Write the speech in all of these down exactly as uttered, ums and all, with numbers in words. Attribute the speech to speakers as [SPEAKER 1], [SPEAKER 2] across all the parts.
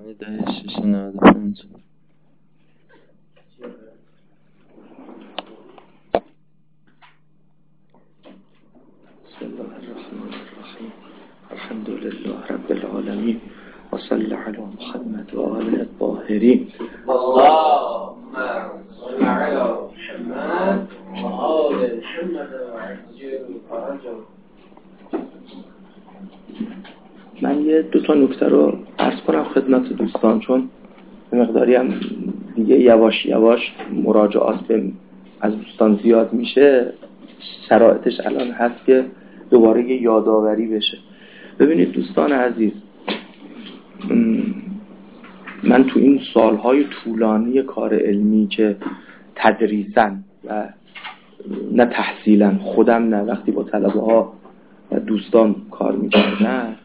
[SPEAKER 1] همه دهه شش نود و پنج. بسم الله الرحمن الرحیم. الحمد لله رب العالمین و صلی علی محمد و آله الطاهرین.
[SPEAKER 2] اللهم صل علی محمد و آل محمد و عجل فرجهم.
[SPEAKER 1] من یه دو تا نکته رو عرض کنم خدمت دوستان، چون مقداری هم دیگه یواش یواش مراجعات به از دوستان زیاد میشه، شرایطش الان هست که دوباره یه یادآوری بشه. ببینید دوستان عزیز، من تو این سالهای طولانی کار علمی که تدریساً و نه تحصیلاً، خودم نه، وقتی با طلبه ها و دوستان کار میکردم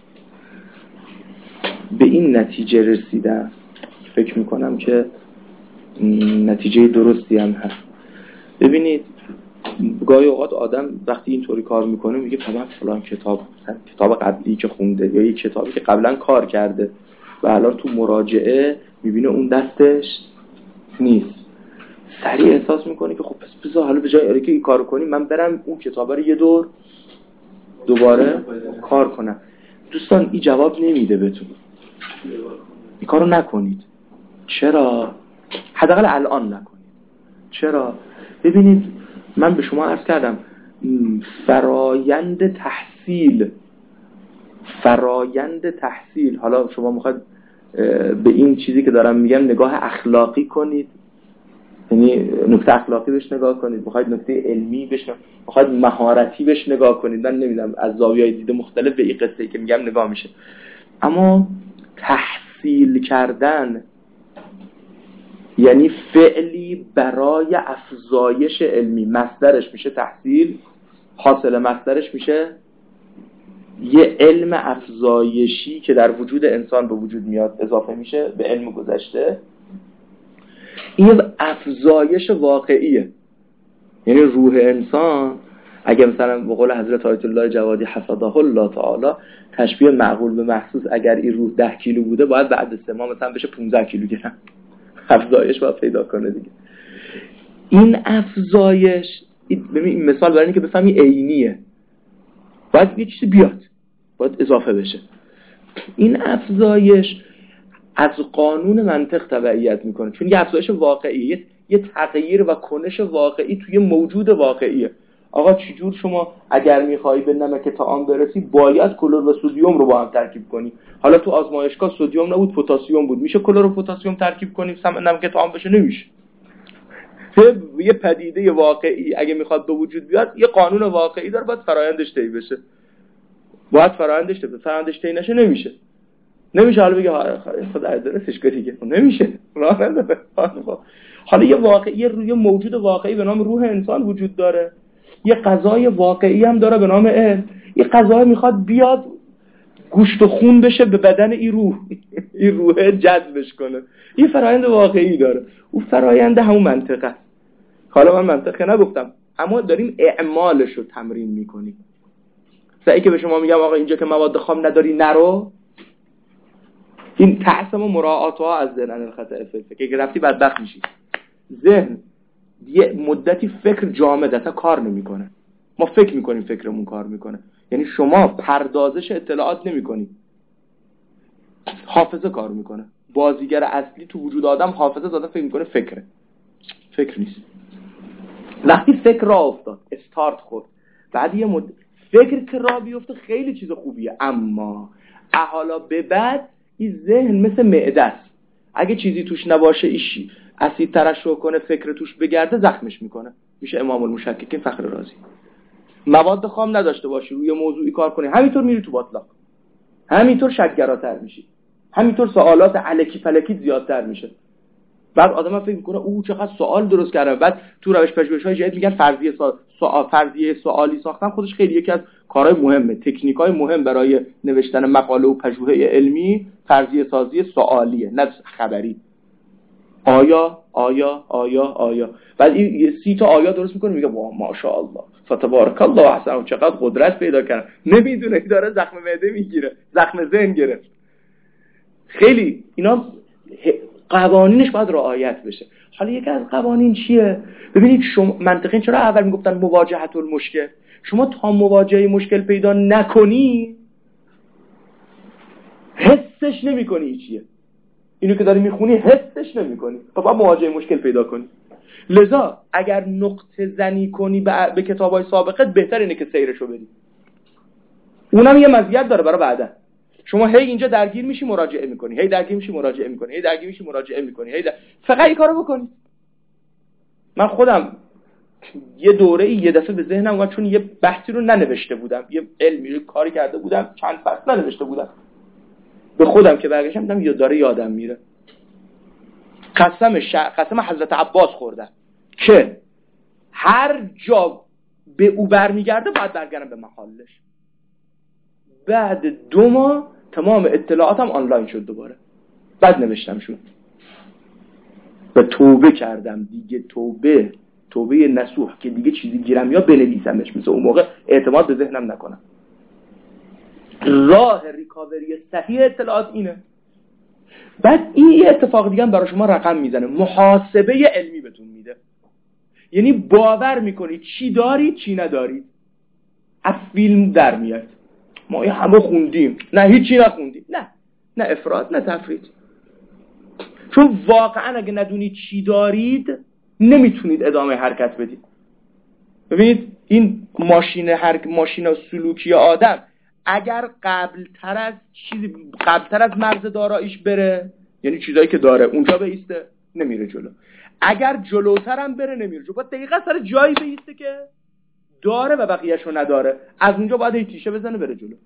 [SPEAKER 1] به این نتیجه رسیدم، فکر میکنم که نتیجه درستی هم هست. ببینید گاهی اوقات آدم وقتی اینطوری کار میکنه میگه فلان فلان کتاب کتاب قبلی که خونده یا یک کتابی که قبلا کار کرده و الان تو مراجعه میبینه اون دستش نیست، سریع احساس میکنه که خب پس بذار حالا به جای آره که این کارو کنیم من برم اون کتاب رو یه دور دوباره کار کنم. دوستان این جواب نمیده بهتون، این کارو نکنید. چرا؟ حداقل الان نکنید. چرا؟ ببینید من به شما عرض کردم فرایند تحصیل فرایند تحصیل حالا شما میخواید به این چیزی که دارم میگم نگاه اخلاقی کنید، یعنی نکته اخلاقی بهش نگاه کنید، میخواید نکته علمی بهش، میخواید مهارتی بهش نگاه کنید، من نمیدونم از زاویه‌های دید مختلف به این قصه‌ای که میگم نگاه میشه. اما تحصیل کردن یعنی فعلی برای افزایش علمی، مصدرش میشه تحصیل، حاصل مصدرش میشه یه علم افزایشی که در وجود انسان به وجود میاد، اضافه میشه به علم گذشته. این افزایش واقعیه، یعنی روح انسان اگه مثلا به قول حضرت آیت الله جوادی حفظه الله تعالی تشبیه معقول به محسوس، اگر این روح ده کیلو بوده باید بعد سه ماه مثلا بشه پانزده کیلو گرم، افزایش باید پیدا کنه دیگه. این افزایش ببین این مثال برای اینکه بفهمی عینیه، باید یه چیزی بیاد، باید اضافه بشه. این افزایش از قانون منطق تبعیت میکنه، چون یه افزایش واقعیه، یه تغییر و کنش واقعی توی موجود واقعیه. آقا چجور شما اگر میخوایی به نمک طعام برسی باید کلور و سدیم رو با هم ترکیب کنی؟ حالا تو آزمایشگاه سدیم نبود پتاسیم بود، میشه کلور و پتاسیم ترکیب کنیم نمک طعام بشه؟ نمیشه. یه پدیده واقعی اگه میخواد به وجود بیاد یه قانون واقعی داره، باید فرآیندش طی بشه، باید فرآیندش طی بشه، فرآیندش طی نشه نمیشه. نمیشه حالا بگه خدا درستش کنه دیگه، نمیشه، راه نداره. حالا یه واقعی، یه موجود واقعی به نام روح انسان وجود داره، یه غذای واقعی هم داره به نام علم. یه غذا میخواد بیاد گوشت و خون بشه به بدن این روح، این روح جذبش کنه، یه فرآیند واقعی داره. اون فرآیند همون منطقه است. حالا من منطقه نگفتم، اما داریم اعمالش رو تمرین میکنیم. سعی که به شما میگم آقا اینجا که مواد خام نداری نرو، این تعصم و مراعاتها از ذهن الخطأ فلسفه که رفتی بدبخت میشی. ذهن یه مدتی فکر جامد اصلا کار نمیکنه، ما فکر میکنیم فکرمون کار میکنه، یعنی شما پردازش اطلاعات نمیکنی، حافظه کار میکنه. بازیگر اصلی تو وجود آدم حافظه داده، فکر میکنه فکره، فکر نیست. وقتی فکر را افتاد، استارت خورد، بعد یه مدت فکر که را بیفته خیلی چیز خوبیه، اما احالا به بعد این ذهن مثل معده است، اگه چیزی توش نباشه ایشی اسید ترشح کنه، فکر توش بگرده زخمش میکنه، میشه امام المشککین فخر رازی. مواد خام نداشته باشی، روی موضوعی کار کنی، همینطور میری تو باطلاق، همینطور شک‌گراتر میشی، همینطور سوالات الکی فلکی زیادتر میشه. بعد آدم فکر میکنه او چقدر سوال درست کرده، بعد تو روش پژوهش‌های جدید میگن فرضیه سوال فرضیه سوالی ساختن خودش خیلی یکی از کارهای مهمه، تکنیک‌های مهم برای نوشتن مقاله و پژوهش علمی فرضیه سازی سوالیه، نه خبری. آیا آیا آیا آیا بعد این یه سی تا آیا درست میکنه، میگه واه ماشاءالله فتبارک الله احسن، چقدر قدرت پیدا کردن. نمیدونه که داره زخم معده میگیره، زخم ذهن گرفت. خیلی اینا قوانینش باید رعایت بشه. حالا یکی از قوانین چیه؟ ببینید شما منطقی چرا اول میگفتن مواجهت المشکل؟ شما تا مواجهه مشکل پیدا نکنی حسش نمی‌کنی چیه. اینو که داری میخونی حسش نمی‌کنی. پس باید مواجهه مشکل پیدا کنی. لذا اگر نقطه زنی کنی به, به کتابای سابقت بهتر اینه که سیرشو بری. اونم یه مزیت داره برای بعدا. شما هی اینجا درگیر میشی مراجعه میکنی، هی درگیر میشی مراجعه میکنی، هی درگیر میشی مراجعه میکنی، هی در... فقط این کارو بکنی. من خودم یه دوره یه دفعه به ذهنم اومد، چون یه بحثی رو ننوشته بودم، یه علمی رو کاری کرده بودم، چند فصل ننوشته بودم، به خودم که برگشتم دیدم یا داره یادم میره. قسم ش... قسم حضرت عباس خوردم که هر جا به او برمیگرده باید برگردم به محلش. بعد دو ماه تمام اطلاعاتم آنلاین شد دوباره. بعد نوشتم شد و توبه کردم دیگه. توبه توبه نصوح که دیگه چیزی گیرم یا بنویسمش، مثل اون موقع اعتماد به ذهنم نکنم. راه ریکاوری صحیح اطلاعات اینه. بعد این یه اتفاق دیگه هم برای شما رقم میزنه، محاسبه علمی بهتون میده. یعنی باور میکنید چی دارید چی ندارید. از فیلم در میاد ما این همه خوندیم، نه هیچی نخوندیم، نه نه افراط نه تفرید. چون واقعا اگه ندونید چی دارید نمیتونید ادامه حرکت بدید. ببینید این ماشین هر ماشین سلوکی آدم اگر قبل تر از چیزی قبل تر از مرز داراییش بره، یعنی چیزایی که داره اونجا بیسته، نمیره جلو. اگر جلوتر هم بره نمیره جلو. باید دقیقاً سر جایی بیسته که داره و بقیه‌شو نداره. از اونجا باید این تیشه بزنه بره جلو.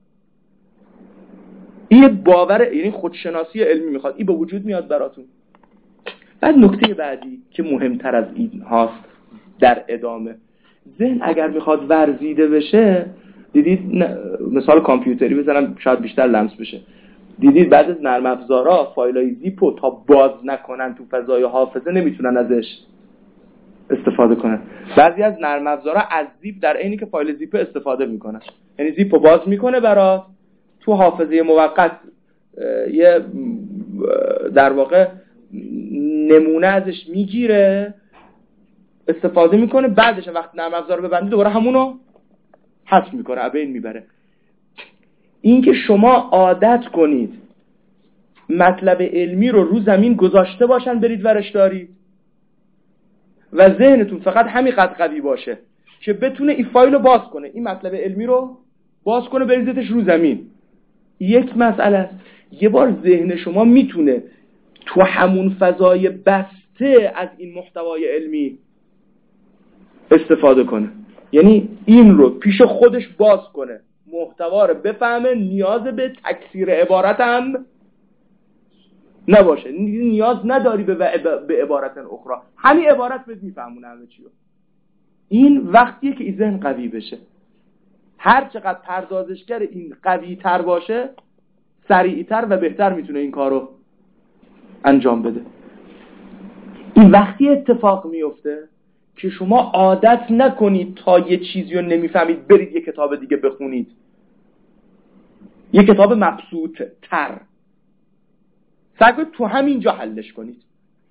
[SPEAKER 1] این باور، یعنی خودشناسی علمی میخواد. این به وجود میاد براتون. بعد نکته بعدی که مهمتر از این هاست در ادامه، ذهن اگر میخواد ورزیده بشه، دیدید مثال کامپیوتری بزنم شاید بیشتر لمس بشه، دیدید بعد از نرم افزارا فایلای زیپو تا باز نکنن تو فضای حافظه نمیتونن ازش استفاده کنن. بعضی از نرم افزارا از زیپ در عینی که فایل زیپ استفاده میکنن، یعنی زیپو باز میکنه برات تو حافظه موقت یه در واقع نمونه ازش میگیره استفاده میکنه، بعدش وقت نرم افزار رو ببندی دوباره همونو حذف میکنه، ابین میبره. این که شما عادت کنید مطلب علمی رو رو زمین گذاشته باشن برید ورش دارید و ذهنتون فقط همین قد قوی باشه که بتونه این فایل رو باز کنه، این مطلب علمی رو باز کنه بریزتش رو زمین، یک مسئله است. یه بار ذهن شما میتونه تو همون فضای بسته از این محتوای علمی استفاده کنه، یعنی این رو پیش خودش باز کنه، محتوا رو بفهمه، نیاز به تکثیر عبارت هم نباشه، نیاز نداری به, به عبارت اخرى، همین عبارت بهت میفهمونه همه چی رو. این وقتیه که این ذهن قوی بشه. هر چقدر پردازشگر این قوی تر باشه سریعتر و بهتر میتونه این کارو انجام بده. این وقتی اتفاق میفته که شما عادت نکنید تا یه چیزی رو نمیفهمید برید یه کتاب دیگه بخونید، یه کتاب مبسوط تر، سعی کنید تو همینجا حلش کنید.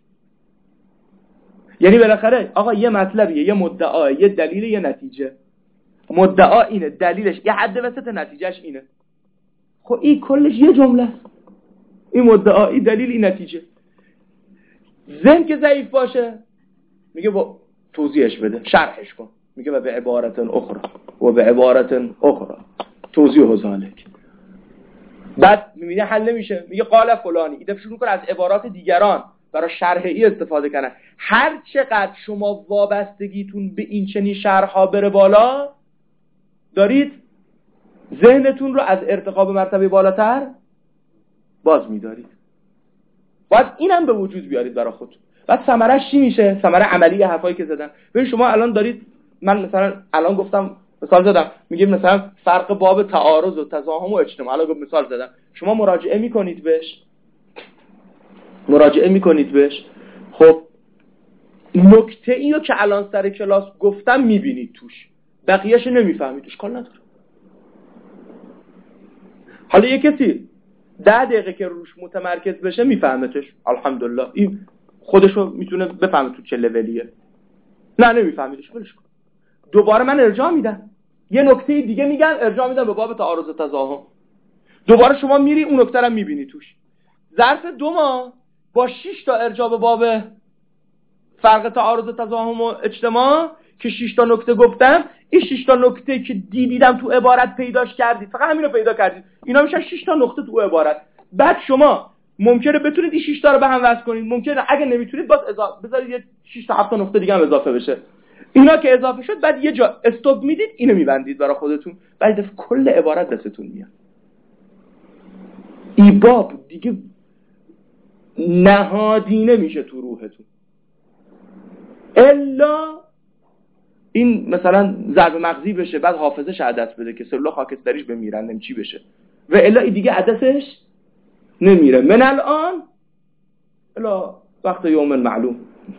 [SPEAKER 1] یعنی بالاخره آقا یه مطلبیه، یه مدعا، یه دلیل، یه نتیجه. مدعا اینه، دلیلش یه حد وسط، نتیجهش اینه. خب این کلش یه جمله است، این مدعا، این دلیل، این نتیجه. ذهن که ضعیف باشه میگه با توضیحش بده، شرحش کن، میگه و به عبارت اخرى و به عبارت اخرى توضیح ذالک. بعد میبینه حل نمیشه، میگه قال فلانی، ایده شروع کن از عبارات دیگران برای شرح ای استفاده کنن. هر چقدر شما وابستگیتون به این چنین شرح‌ها بره بالا، دارید ذهنتون رو از ارتقا به مرتبه بالاتر باز می‌دارید. باید اینم به وجود بیارید برای خودتون. بعد ثمرش چی میشه؟ ثمره عملی حرفایی که زدم. ببین شما الان دارید، من مثلا الان گفتم مثال زدم، میگم مثلا فرق باب تعارض و تزاحم و اجتماع، الان مثال زدم، شما مراجعه میکنید بهش مراجعه میکنید بهش خب نکته اینو که الان سر کلاس گفتم میبینید توش، بقیه‌شو نمیفهمید، اشکال نداره. حالا یه کسی ده دقیقه که روش متمرکز بشه میفهمتش. الحمدلله این خودشو میتونه بفهمه تو چه لولیه. نه نمیفهمیدش، ولش کن. دوباره من ارجاع میدم، یه نکته دیگه میگم، ارجاع میدم به باب تعارض و تضاهم. دوباره شما میری اون نکته رو میبینی توش. ظرف دو ماه با شش تا ارجاع به باب فرق تعارض و تضاهم و اجتماع که شش تا نکته گفتم، این شش تا نکته که دیدیدم تو عبارت پیداش کردید، فقط همین رو پیدا کردید، اینا میشن شش تا نقطه تو عبارت. بعد شما ممکنه بتونید این شش تا رو به هم وصل کنید، ممکنه اگه نمیتونید باز اضافه بذارید یه شش تا هفت تا نقطه دیگه هم اضافه بشه. اینا که اضافه شد بعد یه جا استاپ میدید، اینو میبندید برای خودتون، بعد دفعه کل عبارت دستتون میاد. این باب دیگه نهادینه میشه تو روحتون. الا این مثلا ضرب مغزی بشه بعد حافظش عدس بده که سلول خاکستریش بمیرن نمی چی بشه، و الا این دیگه عدسش نمیره. من الان الا وقت یوم المعلوم،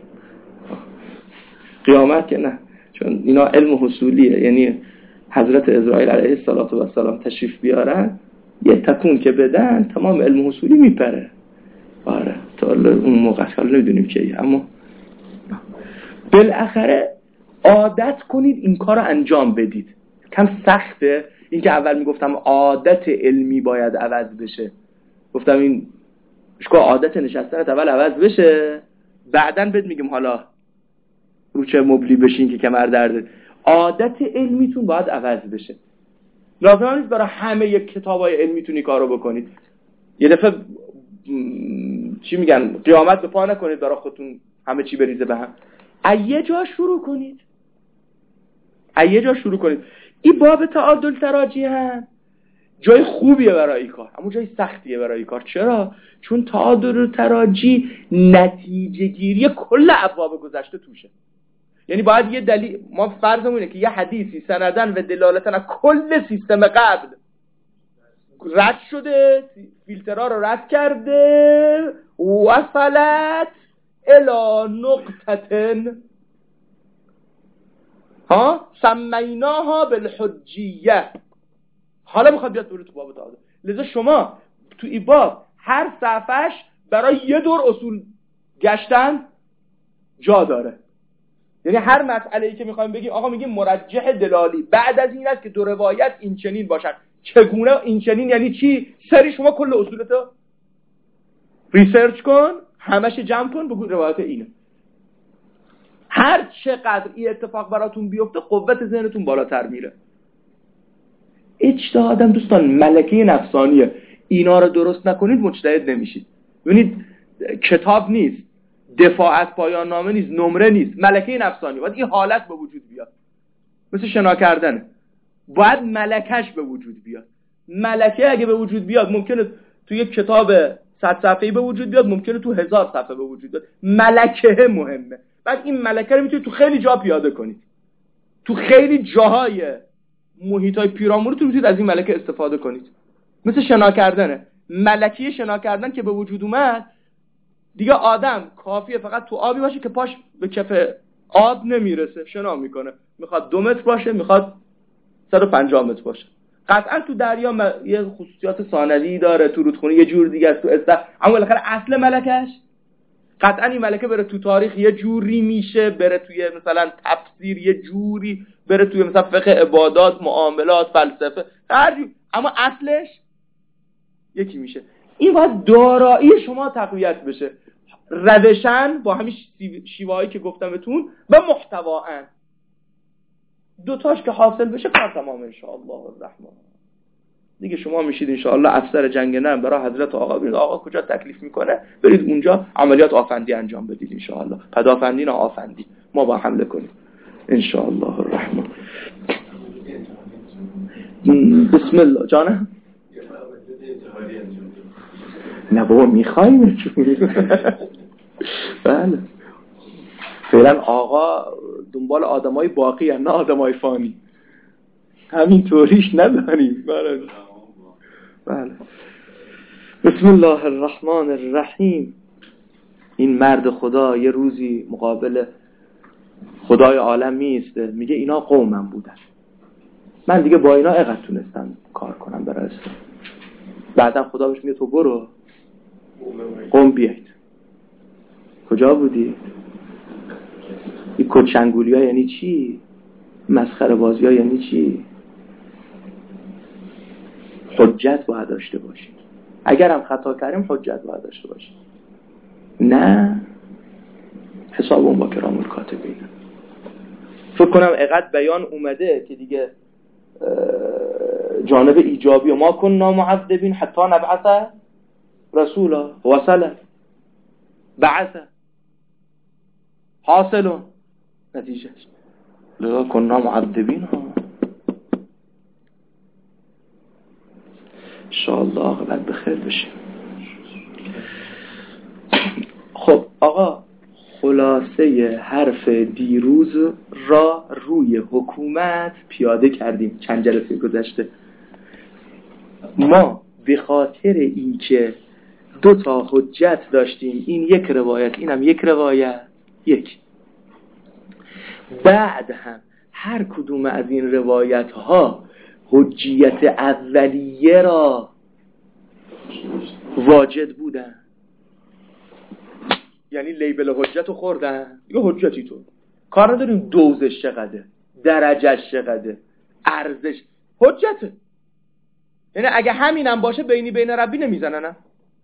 [SPEAKER 1] قیامت که نه، چون اینا علم حصولیه، یعنی حضرت اسرائیل علیه السلام تشریف بیارن یه تکون که بدن تمام علم حصولی میپره. آره تا اون موقع حالا نمیدونیم که، اما بالاخره عادت کنید این کار رو انجام بدید. کم سخته این که اول میگفتم عادت علمی باید عوض بشه، گفتم این شکوه عادت نشستنت اول عوض بشه، بعدن بهت میگم حالا رو چه مبلی بشین که کمر درده. عادت علمیتون باید عوض بشه. لازم نیست برای همه یک کتابای علمیتونی کارو بکنید. یه دفعه چی میگن قیامت به پا نکنید برای خودتون همه چی بریزه به هم. ایه جا شروع کنید، ایه جا شروع کنید. این باب تعادل تراجی هم جای خوبیه برای این کار، اما جای سختیه برای این کار. چرا؟ چون تعادل تراجی نتیجه گیری کل ابواب گذشته توشه. یعنی باید یه دلیل، ما فرضمون اینه که یه حدیثی سندن و دلالتن از کل سیستم قبل رد شده، فیلترها رو رد کرده، وصلت الی نقطتن ها سمیناها بالحجیه. حالا میخواد بیاد برو تو باب تعادل. لذا شما تو این باب هر صفحش برای یه دور اصول گشتن جا داره. یعنی هر مسئله‌ای که میخوایم بگیم آقا میگیم مرجح دلالی، بعد از این است که دو روایت این چنین باشن. چگونه این چنین یعنی چی؟ سری شما کل اصولتو ریسرچ کن، همش جمع کن، بگو روایت اینه. هر چقدر این اتفاق براتون بیفته قوت ذهنتون بالاتر میره. اجتهادم دوستان ملکه نفسانیه، اینا رو درست نکنید مجتهد نمیشید. ببینید کتاب نیست، دفاع از پایان نامه نیست، نمره نیست، ملکه نفسانی. باید این حالت به وجود بیاد، مثل شنا کردنه، باید ملکش به وجود بیاد. ملکه اگه به وجود بیاد ممکنه تو یک کتاب صد صفحه‌ای به وجود بیاد، ممکنه تو هزار صفحه به وجود بیاد. ملکه مهمه. بعد این ملکه رو میتونید تو خیلی جا پیاده کنید، تو خیلی جاهای محیطای پیرامون رو میتونید از این ملکه استفاده کنید. مثل شنا کردنه، ملکه شنا کردن که به وجود اومد دیگه آدم کافیه فقط تو آبی باشه که پاش به کف آب نمیرسه، شنا میکنه. میخواد دو متر باشه، میخواد صد و پنجاه متر باشه. قطعا تو دریا م... یه خصوصیات ثانوی داره، تو رودخونه یه جور دیگه است، تو است، اما بالاخره اصل ملکش قطعا این ملکه بره تو تاریخ یه جوری میشه، بره توی مثلا تفسیر یه جوری، بره توی مثلا فقه عبادات، معاملات، فلسفه، هر جور، اما اصلش یکی میشه. این باید دارایی شما تقویت بشه، روشن با همین شیوهایی که گفتم بهتون و محتواً. دوتاش که حاصل بشه کار تمام انشاءالله الرحمن. دیگه شما میشید انشاءالله افسر جنگ نرم برای حضرت آقا. ببینید آقا کجا تکلیف میکنه، برید اونجا عملیات آفندی انجام بدید انشاءالله. پدافندی نه آفندی، ما با حمله کنیم انشاءالله الرحمن. بسم الله. جانم نه بابا میخوایم. بله فعلا آقا دنبال آدمای باقی هم، نه آدمای فانی. همین طوریش نداریم. بله بله. بسم الله الرحمن الرحیم. این مرد خدا یه روزی مقابل خدای عالم میسته، میگه اینا قومم بودن، من دیگه با اینا اقدر تونستم کار کنم برای اسلام. بعدا خدا بهش میگه تو برو قوم بیاید. کجا بودید؟ این کچنگولی ها یعنی چی؟ مسخره بازی ها یعنی چی؟ حجت باید داشته باشید. اگرم خطا کردیم حجت باید داشته باشید، نه حساب اون با کرام الکاتبین. فکر کنم اقدر بیان اومده که دیگه جانب ایجابی و ما کننا معذبین حتی نبعث رسولا وصله بعثه حاصلون نتیجه لذا کننا معذبین ها. انشاءالله عاقبت بخیر بشیم. خب آقا، خلاصه حرف دیروز را روی حکومت پیاده کردیم چند جلسه گذشته. ما به خاطر این که دو تا حجت داشتیم، این یک روایت اینم یک روایت، یک بعد هم هر کدوم از این روایت ها حجیت اولیه را واجد بودن، یعنی لیبل حجت رو خوردن. یه حجتی تو کار نداریم دوزش چقدره، درجهش چقدره، ارزش حجته. یعنی اگه همینم باشه بینی بین ربی نمیزنن،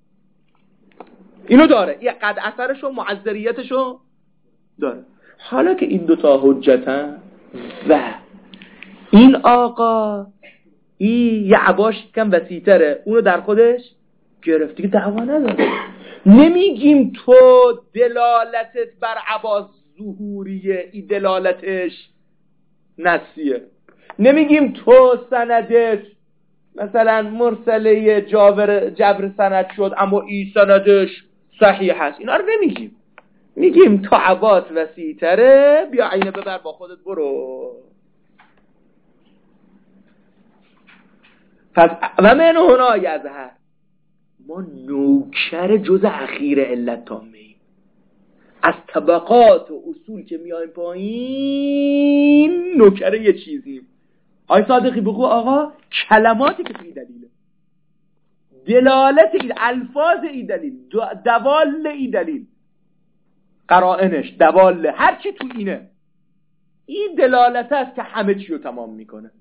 [SPEAKER 1] اینو داره، یه قد اثرش و معذریتش رو داره. حالا که این دوتا حجتن و این آقا این یه عباش کم وسیع‌تره، اونو در خودش گرفتی که دعوا نداره. نمیگیم تو دلالتت بر عباس ظهوریه، این دلالتش نسیه. نمیگیم تو سندت مثلا مرسله جابر جبر سند شد اما این سندش صحیح هست، اینا رو نمیگیم. میگیم تو عباس وسیع‌تره، بیا عینه ببر با خودت برو. پس و من هنا یظهر، ما نوکر جز اخیر علت تامه ایم. از طبقات و اصول که میایم پایین نوکر یه چیزیم. آی صادقی بگو آقا، کلماتی که توی دلیله، دلالت این الفاظ این دلیل، دوال این دلیل، قرائنش، دوال هر چی تو اینه، این دلالت است که همه چی رو تمام میکنه.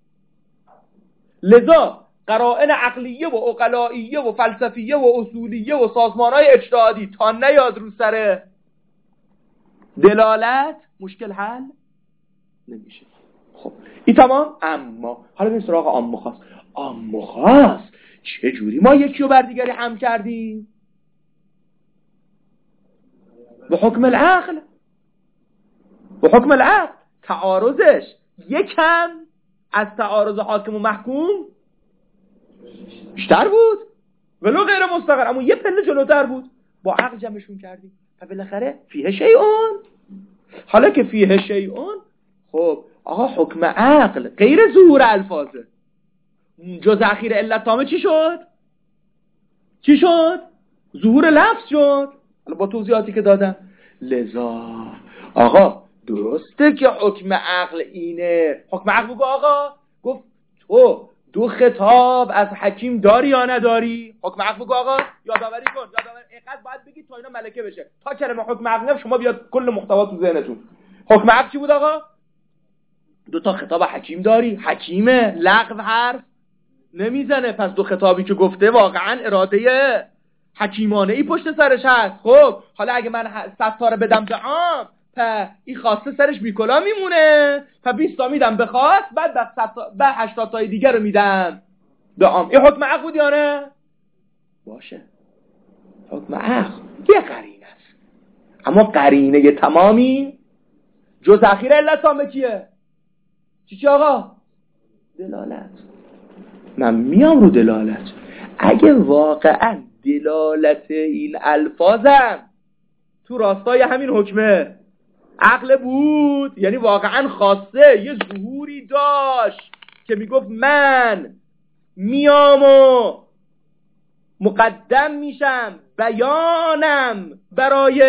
[SPEAKER 1] لذا قرائن عقلیه و عقلائیه و فلسفیه و اصولیه و سازمانهای اجتهادی تا نیاد رو سر دلالت مشکل حل نمیشه. خب این تمام. اما حالا بریم سراغ عام و خاص. عام و خاص چه جوری ما یکی رو بر دیگری هم کردیم؟ به حکم العقل. به حکم العقل تعارضش یکم از تعارض حاکم و محکوم بیشتر بود، ولو غیر مستقر، اما یه پله جلوتر بود. با عقل جمعشون کردیم و بالاخره فیه شیئون. حالا که فیه شیئون، خب آقا حکم عقل غیر ظهور الفاظه، جز اخیر علت تامه چی شد؟ چی شد؟ ظهور لفظ شد، با توضیحاتی که دادم. لذا آقا درسته که حکم عقل اینه. حکم عقل بگو آقا، گفت تو دو خطاب از حکیم داری یا نداری؟ حکم عقل بگو آقا، یادآوری کن، یادآوری اینقدر باید بگی تا اینا ملکه بشه. تا کلمه حکم عقل شما بیاد کل محتوا تو ذهنتون. حکم عقل چی بود آقا؟ دو تا خطاب حکیم داری، حکیمه، لغو حرف نمیزنه، پس دو خطابی که گفته واقعا اراده حکیمانه ای پشت سرش هست. خب حالا اگه من صد تا رو بدم به عام، پس این خواسته سرش بیکلا میمونه، پس بیست تا میدم به خاص، بعد به هشتاد تای دیگر رو میدم به عام. این حکم عقل بود یا نه؟ باشه، حکم عقل یه قرینه است، اما قرینه تمامی جز اخیر علت تامه کیه؟ چی چی آقا؟ دلالت. من میام رو دلالت. اگه واقعا دلالت این الفاظم تو راستای همین حکمه عقل بود، یعنی واقعا خواسته یه ظهوری داشت که میگفت من میام و مقدم میشم، بیانم برای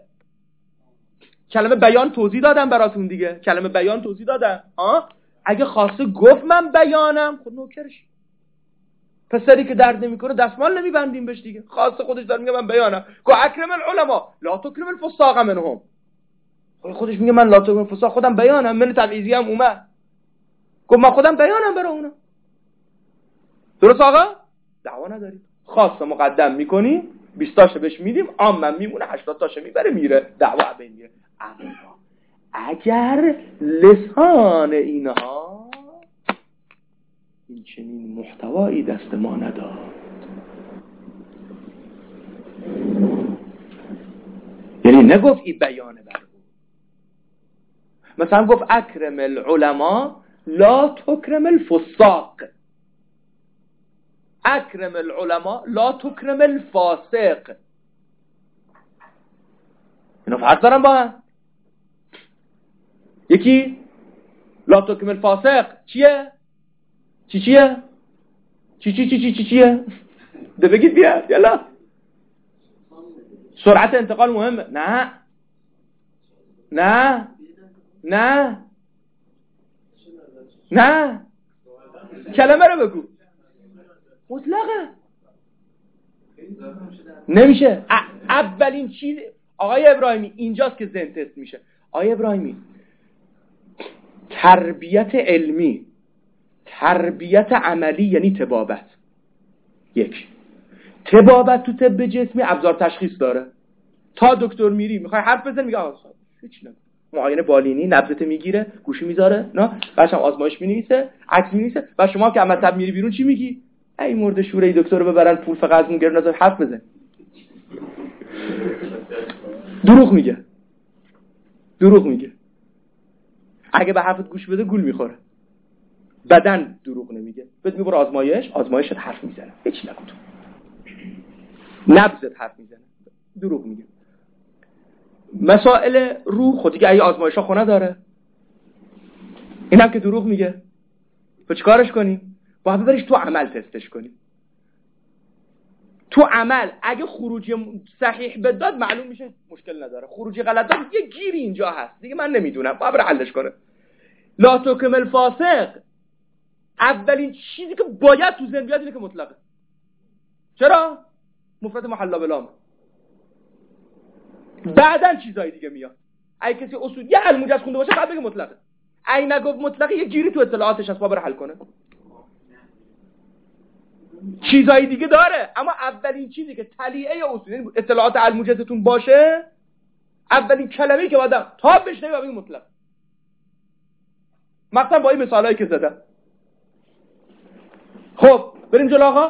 [SPEAKER 1] کلمه بیان توضیح دادم براتون دیگه، کلمه بیان توضیح دادم. آه؟ اگه خواسته گفت من بیانم، خب نوکرش پسری که درد نمیکنه دستمال نمیبندیم بهش دیگه. خاص خودش داره میگه من بیانم. گو اکرم العلماء لا تکرم الفساق منهم. خودش میگه من لا تکرم الفساق، خودم بیانم، من تبعیضی هم اومد. گفت من خودم بیانم برای اونا. درست آقا؟ دعوا نداریم. خاص مقدم میکنیم، بیست تاشو بهش میدیم، عام من میمونه، هشتاد تاشو میبره میره، دعوا بین میره. اما اگر لسان اینها این چنین محتوایی دست ما نداد، یعنی نگفت این بیانه بر بود، مثلا گفت اکرم العلماء لا تکرم الفساق، اکرم العلماء لا تکرم الفاسق. اینا فرق دارن با هم. یکی لا تکرم الفاسق چیه؟ چی چیه؟ چی چی چی چی چی چیه؟ ده بگید بیا یلا. سرعت انتقال مهمه. نه نه نه نه کلمه رو بگو. مطلقه نمیشه. اولین چیز آقای ابراهیمی اینجاست که ذهن تست میشه. آقای ابراهیمی تربیت علمی، تربیت عملی یعنی طبابت. یک، طبابت تو طب جسمی ابزار تشخیص داره. تا دکتر میری میخوای حرف بزن میگه آقا هیچ نه، معاینه بالینی نبضت میگیره، گوشی میذاره، نه بعدش هم آزمایش مینویسه، عکس مینویسه. و شما که مطب میری بیرون چی میگی؟ ای مرده شوره دکتر رو ببرن پول فقط از اون گرون نذار حرف بزن. دروغ میگه، دروغ میگه. اگه به حرفت گوش بده گول میخوره. بدن دروغ نمیگه. بهت میگه برو آزمایش، آزمایشت حرف میزنه، هیچ نگو. نبضت حرف میزنه، دروغ میگه. مسائل روح خودی که ای آزمایشا خونه داره، اینم که دروغ میگه. تو چیکارش کنیم؟ باید ببریش تو عمل تستش کنیم. تو عمل اگه خروجی صحیح بداد معلوم میشه مشکل نداره، خروجی غلط داد یه گیری اینجا هست دیگه، من نمیدونم، باید بره حلش کنه. لا تکرم الفاسق اولین چیزی که باید تو ذهن بیاد اینه که مطلقه. چرا؟ مفرد محلا بلام. بعدن چیزای دیگه میاد. اگه کسی اصول یه الموجز خونده باشه بعد بگه مطلقه. اگه نگفت مطلقه یه گیری تو اطلاعاتش هست، باید بره حل کنه. چیزای دیگه داره، اما اولین چیزی که تلیعه اصول اطلاعات الموجزتون باشه، اولین کلمه‌ای که بعدم تا بشنوی بعد بگه مطلق. مثلا با این مثالایی که زدم. خب بریم جلو آقا.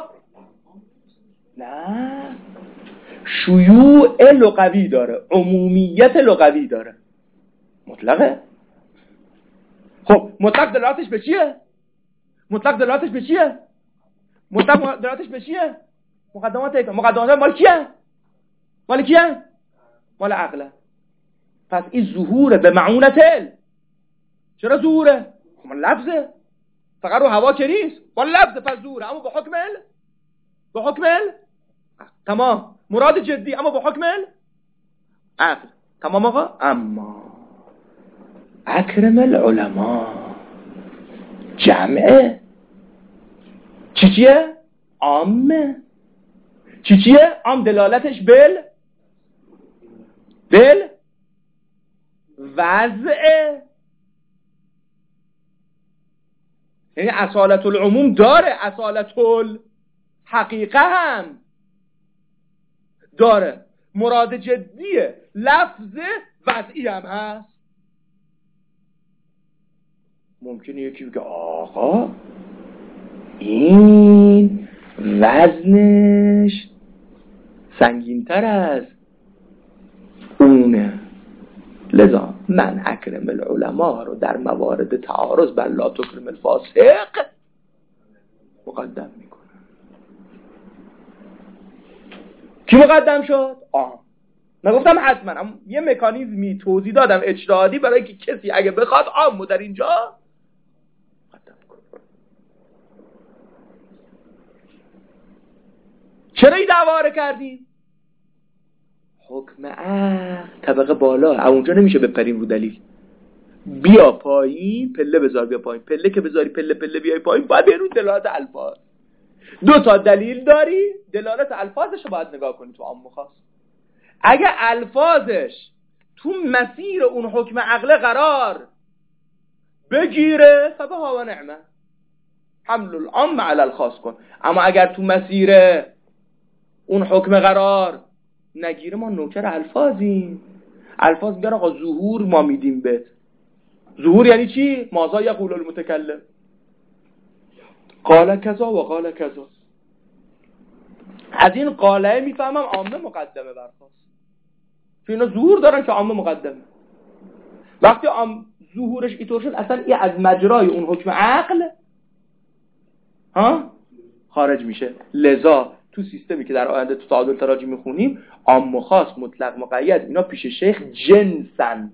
[SPEAKER 1] نه، شیوع لغوی داره، عمومیت لغوی داره. مطلقه. خب مطلق دلالتش به چیه؟ مطلق دلالتش به چیه؟ مطلق دلالتش به چیه؟ مقدمات ایکا. مقدمات مال کیه؟ مال کیه؟ مال عقله. پس این ظهوره به معونت ال. چرا ظهوره؟ خب لفظه، فقط رو هوا که نیست، با لفظه پس ظهوره، اما با حکم ال. با حکم ال تمام. مراد جدی اما با حکم ال عقل. تمام آقا. اما اکرم العلماء جمعه چی چیه؟ عامه. چی چیه؟ عام دلالتش بل بل وضعه، یعنی اصالت العموم داره، اصالت الحقیقه هم داره. مراد جدیه، لفظ وضعی هم هست. ممکنه یکی بگه آقا این وزنش سنگین‌تر از اونه، لذا من اکرم العلماء رو در موارد تعارض بر لا تکرم الفاسق مقدم میکنم. کی مقدم شد؟ آه نگفتم حتما، اما یه مکانیزمی توضیح دادم اجتهادی برای که کسی اگه بخواد عامو در اینجا مقدم کنه. چرا این دعوا کردی؟ حکم عقل طبقه بالا، اونجا نمیشه بپریم رو دلیل. بیا پایین، پله بذار، بیا پایین، پله که بذاری پله پله بیای پایین، باید برو دلالت الفاظ. دو تا دلیل داری، دلالت الفاظش رو باید نگاه کنی تو عام و خاص. اگه الفاظش تو مسیر اون حکم عقل قرار بگیره فبها و نعمه، حمل العام علی الخاص کن. اما اگر تو مسیر اون حکم قرار نگیره ما نوکر الفاظیم. الفاظ میگن آقا ظهور ما میدیم بهت. ظهور یعنی چی؟ ماذا یقول المتکلم، قال کذا و قال کذا. از این قاله میفهمم عامه مقدمه بر خاص، چون اینا ظهور دارن که عامه مقدمه. وقتی عام ظهورش اینطور شد اصلا این از مجرای اون حکم عقل ها خارج میشه. لذا تو سیستمی که در آینده تو تعادل تراجی میخونیم عام و خاص مطلق مقید اینا پیش شیخ جنسن،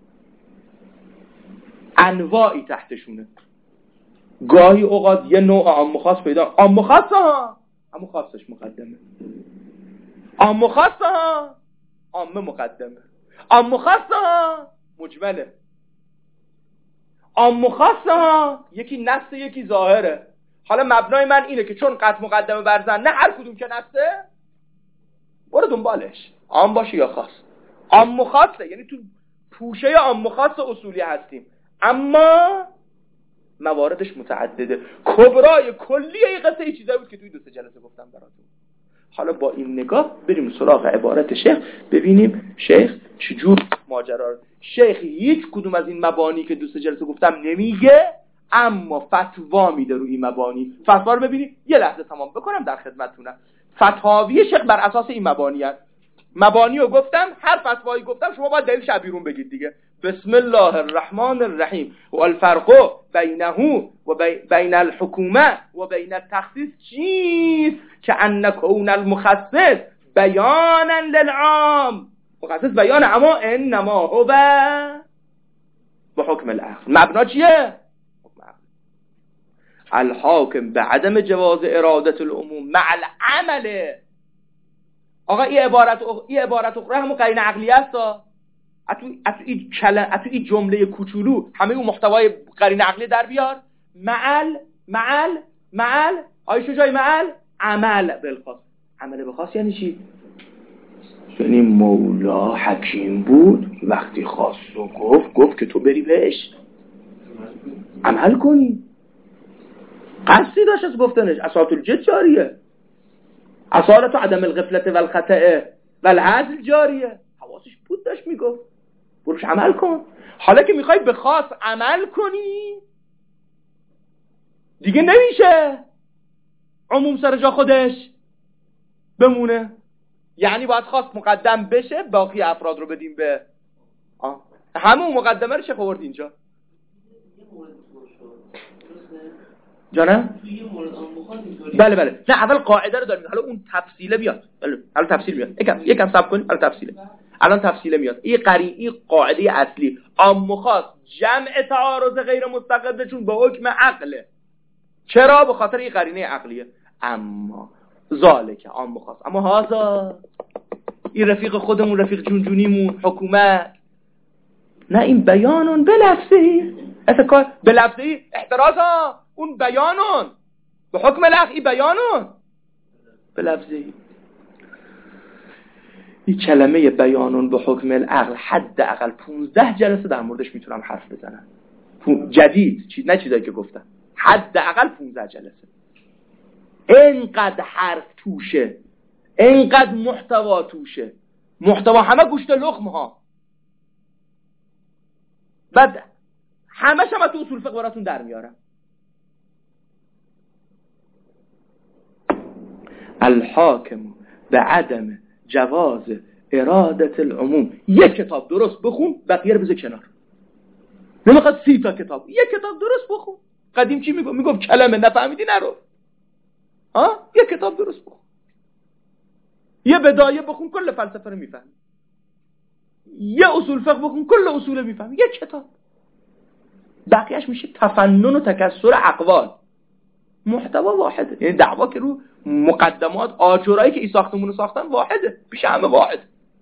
[SPEAKER 1] انواعی تحتشونه. گاهی اوقات یه نوع عام و خاص پیدا، عام و خاص ها اما خاصش مقدمه، عام و خاص ها عامه مقدمه، عام و خاص ها مجمله، عام و خاص ها یکی نص یکی ظاهره. حالا مبنای من اینه که چون قطع مقدمه بر ظن، نه هر کدوم که نصه برو دنبالش، عام باشه یا خاص. عام و خاصه یعنی تو پوشه عام و خاص اصولی هستیم، اما مواردش متعدده. کبرای کلیه این قصه ای چیزایی بود که توی دو سه جلسه گفتم براتون. حالا با این نگاه بریم سراغ عبارت شیخ، ببینیم شیخ چجور ماجرا رو. شیخ هیچ کدوم از این مبانی که دو سه جلسه گفتم نمیگه، اما فتوا میده روی این مبانی. فتوا رو ببینید، یه لحظه تمام بکنم در خدمتتونم. فتاوی شیخ بر اساس این مبانی است. مبانی رو گفتم، هر فتوایی گفتم شما باید دلیلش بیرون بگید دیگه. بسم الله الرحمن الرحیم. و الفرق بینه و بین الحکومه و بین التخصیص چیست؟ که ان کون المخصص بیانا للعام. مخصص بیان، اما انما هو به حکم العقل. مبنا چیه؟ الحاکم به عدم جواز ارادت العموم مع العمل. آقا این عبارت این عبارت اخرى همون قرینه عقلیه است. اتو اتو این کلمه اتو این جمله کوچولو همه اون محتوای قرینه عقلی در بیار. معل معل معل آیه شجاعی معل عمل بالخاص. عمل بالخاص یعنی چی؟ یعنی مولا حکیم بود، وقتی خواست و گفت گفت که تو بری بهش عمل کنی. قصدی داشت از گفتنش. اساط الجد جاریه، اصالت عدم الغفلت و الخطأ و العدل جاریه. حواسش بود داشت میگفت بروش عمل کن. حالا که میخوای به خاص عمل کنی دیگه نمیشه عموم سر جا خودش بمونه، یعنی باید خاص مقدم بشه، باقی افراد رو بدیم به آه. همون مقدمه رو چه خورد اینجا جانه؟ بله بله. نه اول قاعده رو داریم، حالا اون تفصیله بیاد. بله حالا تفصیل میاد. یکم یکم صبر کنید، حالا تفصیله. الان تفصیله میاد. این قریعی قاعده اصلی عام و خاص جمع تعارض غیر مستقلشون به حکم عقله. چرا؟ به خاطر این قرینه عقلیه. اما ذالک عام و خاص، اما هذا این رفیق خودمون، رفیق جونجونیمون حکومت، نه این بیانون بلفظی اتکار بلفظی احترازا، اون بیانون به حکم العقل، این بیانون بلفظی. این کلمه بیانون به حکم العقل حداقل پانزده جلسه در موردش میتونم حرف بزنم. جدید چیز نه چیزایی که گفتم، حداقل پانزده جلسه. اینقدر حرف توشه، اینقدر محتوا توشه. محتوا همه گوشت لقمه ها. بعد همه شما تو اصول فقه براتون در میارم. الحاکم به عدم جواز ارادت العموم. یک کتاب درست بخون، بقیه رو بذار کنار. نمیخواد سی تا کتاب، یک کتاب درست بخون. قدیم چی میگفت؟ میگفت کلمه نفهمیدی نرو. ها؟ یک کتاب درست بخون، یه بدایه بخون، کل فلسفه رو میفهمی. یه اصول فقه بخون، کل اصول رو میفهمی. یک کتاب. بقیهش میشه تفنن و تکسر اقوال. محتوا واحده. یعنی دعوا که رو مقدمات آجرایی که این ساختمون رو ساختن واحده، پیش همه واحد.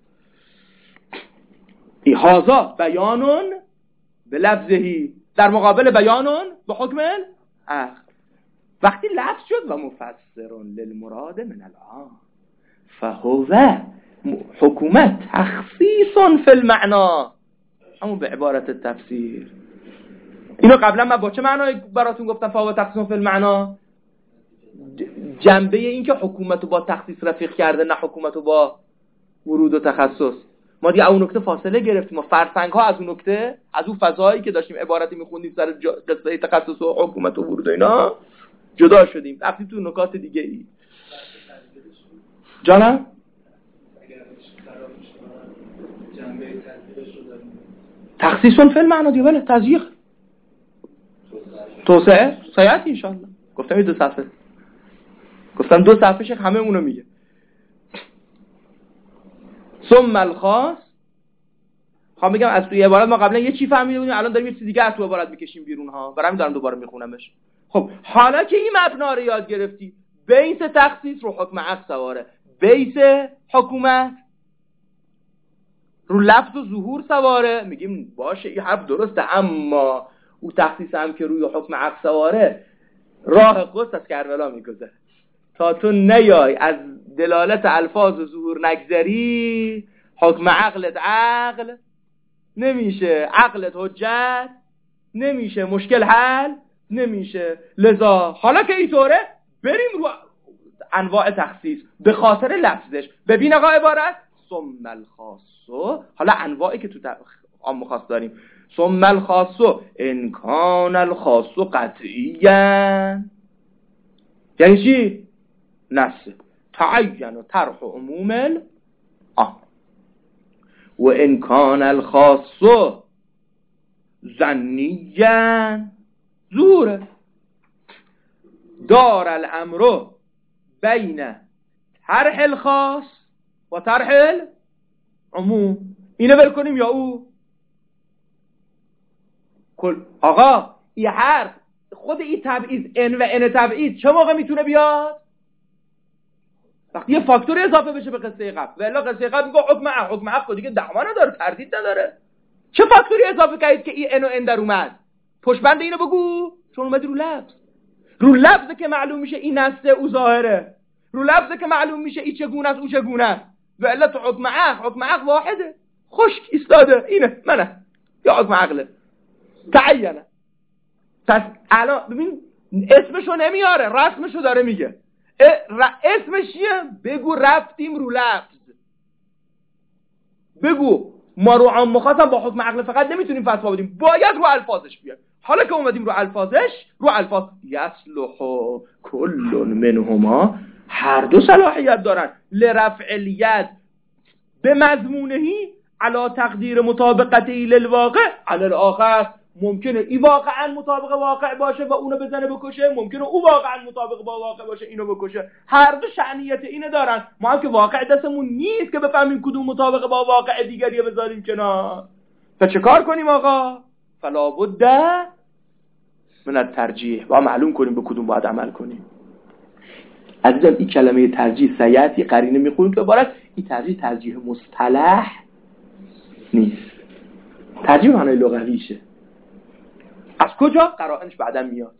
[SPEAKER 1] ای هازا بیانون به لفظهی در مقابل بیانون به حکم عقل. وقتی لفظ شد و مفسر للمراد من العام فهو حکومت تخصیص فی المعنا، همون به عبارت تفسیر. اینو قبلا من با چه معنای براتون گفتم؟ فهو تخصیص فی المعنا، جنبه این که حکومتو با تخصیص رفیق کرده، نه حکومتو با ورود و تخصص. ما دیگه اون نکته فاصله گرفتیم، ما فرسنگ ها از اون نکته، از اون فضایی که داشتیم عبارتی میخوندیم سر قصه تخصص و حکومت و ورود و اینا جدا شدیم، رفتیم تو نکات دیگه ای. جانم تخصیصون فی المعنا دیگه، بله تضییق توسعه سیاحت انشاءالله. گفتم این دو صفحه، گفتم دو صفحه شیخ همه اونو میگه. ثم الخاص، خواهم بگم از توی عبارت ما قبلا یه چی فهمیده بودیم، الان داریم یه چیز دیگه از توی عبارت میکشیم بیرون ها، برام دارم دوباره میخونمش. خب حالا که این مبنا رو یاد گرفتی، بیس تخصیص رو حکم عقد سواره، بیس حکومت رو لفظ و ظهور سواره، میگیم باشه این حرف درسته، اما او تخصیص هم که روی حکم عقد سواره راه قدس از کربلا میگذره. تا تو نیای از دلالت الفاظ و ظهور نگذری، حکم عقلت عقل نمیشه، عقلت حجت نمیشه، مشکل حل نمیشه. لذا حالا که اینطوره بریم رو انواع تخصیص به خاطر لفظش. ببین آقا عبارت ثم الخاص، حالا انواعی که تو عام خاص داریم. ثم الخاص ان کان الخاص قطعیاً، یعنی چی؟ نص تعین و طرح عموم العام. و ان کان الخاص ظنیاً ظهور دار الامر بین طرح الخاص و طرح العموم. اینو ول کنیم یا او؟ کل آقا این حرف خود این تبعیض ان و ان تبعیض چه موقع میتونه بیاد؟ وقتی یه فاکتوری اضافه بشه به قصه قبل. والا قصه قبل میگه حکم عقد، حکم عقد دیگه دعوا نداره، تردید نداره. چه فاکتوری اضافه کردید که این ان و ان در اومد؟ پشت بند اینو بگو، چون اومدی رو لفظ. رو لفظه که معلوم میشه این نسته او ظاهره، رو لفظه که معلوم میشه این چگونه است او چگونه است. والا تو حکم عقد، حکم عقد واحده، خشک ایستاده، اینه منه یا حکم عقله تعینه. پس الان ببین اسمشو نمیاره، رسمشو داره میگه. اسمش چیه؟ بگو رفتیم رو لفظ، بگو ما رو عام مخاطب با حکم عقل فقط نمیتونیم فتوا بدیم، باید رو الفاظش بیاد. حالا که اومدیم رو الفاظش، رو الفاظ یصلح کل منهما، هر دو صلاحیت دارن لرفع الید به مضمونهی علا تقدیر مطابقتی للواقع علی الاخر. ممکنه این واقعا مطابق واقع باشه و اونو بزنه بکشه، ممکنه او واقعا مطابق با واقع باشه اینو بکشه. هر دو شأنیت اینه دارن. ما هم که واقع دستمون نیست که بفهمیم کدوم مطابق با واقع دیگریه بذاریم کنار. تا چه کار کنیم آقا؟ فلا بد من الترجیح، با معلوم کنیم به کدوم باید عمل کنیم. عزیزم این کلمه ترجیح سیاتی قرینه میخونیم تو عبارت، این ترجیح ترجیح مصطلح نیست، ترجیح معنای لغویشه. از کجا؟ قرائنش بعداً میاد.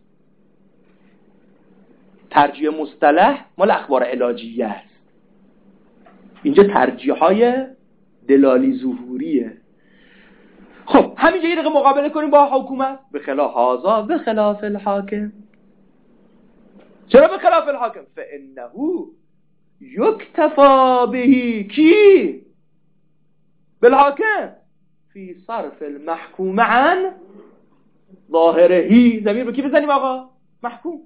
[SPEAKER 1] ترجیح مصطلح مال اخبار علاجیه است، اینجا ترجیح های دلالی ظهوریه. خب همینجا یه دقیقه مقابله کنیم با حکومت. به خلاف هذا به خلاف الحاکم. چرا به خلاف الحاکم؟ فانه یکتفا بهی کی؟ بالحاکم فی صرف المحکوم عن ظاهرهی. ضمیر به کی بزنیم آقا؟ محکوم.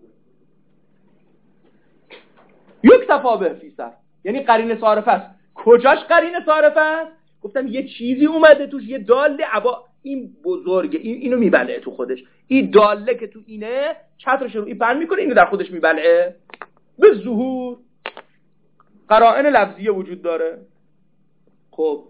[SPEAKER 1] یکتفا به فی صرف یعنی قرینه صارفه است. کجاش قرینه صارفه است؟ گفتم یه چیزی اومده توش، یه داله عبا این بزرگه، این اینو میبلعه تو خودش. این داله که تو اینه چترش رو این بند میکنه، اینو در خودش میبلعه. به ظهور قرائن لفظیه وجود داره. خب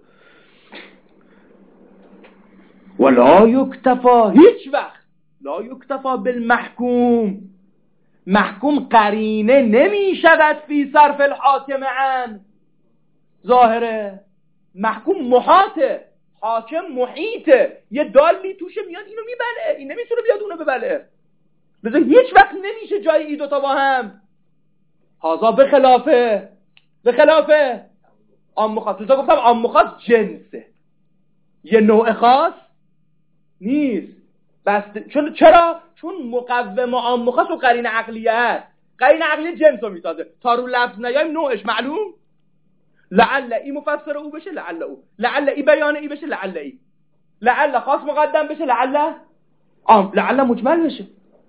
[SPEAKER 1] ولا یکتفا، هیچ وقت لا یکتفا بالمحکوم، محکوم قرینه نمی شود فی صرف الحاکم عن ظاهره. محکوم محاطه، حاکم محیطه، یه دالی توشه میاد اینو میبلعه، این نمیتونه بیاد اونو ببلعه. لذا هیچ وقت نمیشه جای این دوتا با هم. هازا به خلافه به خلافه عام خاص. لذا گفتم عام خاص جنسه، یه نوع خاص نیست. بس چون چرا؟ چون مقوم عام خاص و قرینه عقلیه است. قرینه عقلیه جنس رو میسازه. تا رو لفظ نیایم نوعش معلوم. لعل ای مفسر او بشه، لعل او، لعل ای بیان ای بشه، لعل ای، لعل خاص مقدم بشه، لعل عام، لعل مجمل بشه.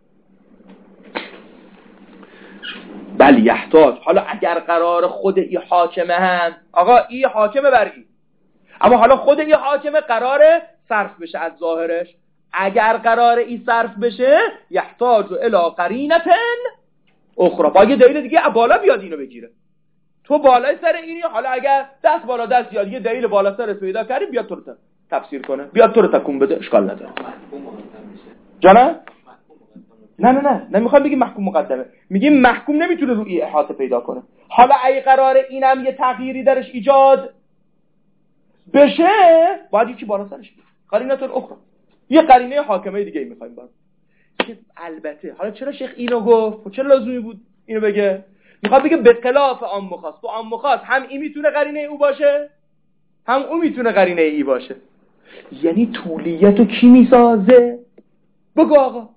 [SPEAKER 1] بل یحتاج. حالا اگر قرار خود ای حاکمه هم، آقا ای حاکمه بر ای، اما حالا خود ای حاکمه قراره صرف بشه از ظاهرش. اگر قرار ای صرف بشه یحتاج الی قرینه اخرى، با یه دلیل دیگه بالا بیاد اینو بگیره. تو بالای سر اینی، حالا اگر دست بالا دست یاد یه دلیل بالا سرت پیدا کردی بیاد تو رو تفسیر کنه، بیاد تو رو تکون بده، اشکال نداره. جانه؟ نه نه نه نمیخوام بگیم محکوم مقدمه، میگیم محکوم نمیتونه روی احاطه پیدا کنه. حالا اگه قراره اینم یه تغییری درش ایجاد بشه باید یکی بالا سرش بیاد. قرینه اخرى، یه قرینه حاکمه دیگه ای میخوایم باید. البته حالا چرا شیخ اینو گفت؟ چرا لازمی بود اینو بگه؟ میخواد بگه به خلاف عام خاص. تو عام خاص هم این میتونه قرینه او باشه، هم اون میتونه قرینه ای باشه. یعنی طولیتو کی میسازه؟ بگو آقا.